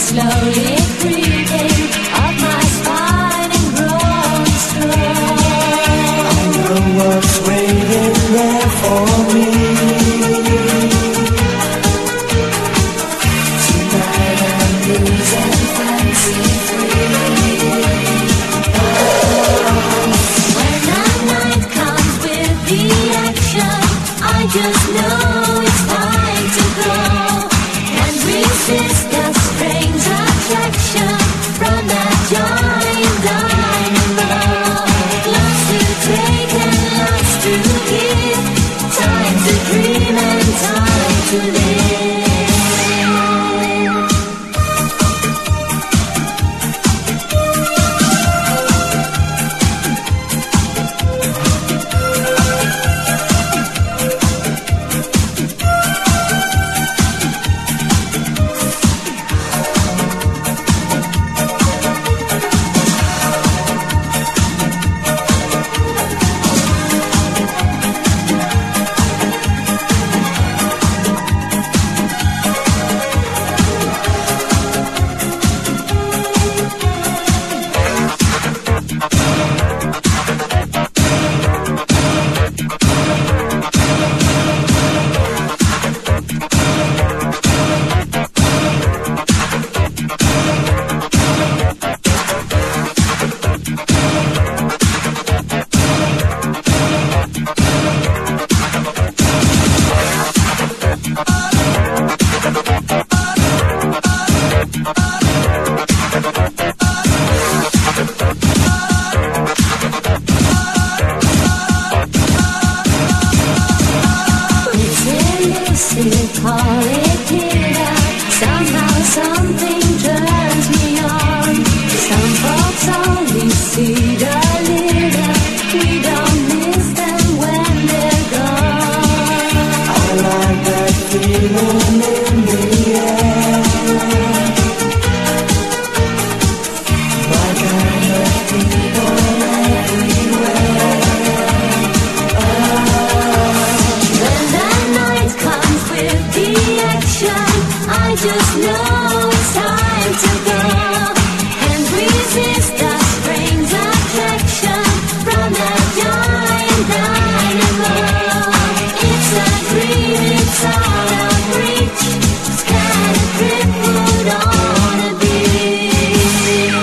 slowly creeping up my spine and growing strong. I know what's waiting there for me. Tonight I'm losing fancy free. When the night comes with the action, I just know it's time to go. Can't resist the strange attraction from that giant dynamo. Lots to take and lots to give. Time to dream and time to live. Call it glitter. Somehow something turns me on. Some folks only see the litter. We don't miss them when they're gone. I like that feeling in the air. My kind of people everywhere. When the night comes with the action, I just know it's time to go. Can't resist the strange attraction from that giant dynamo. It's a dream, it's all out of reach. It's kind of crippled on a beach.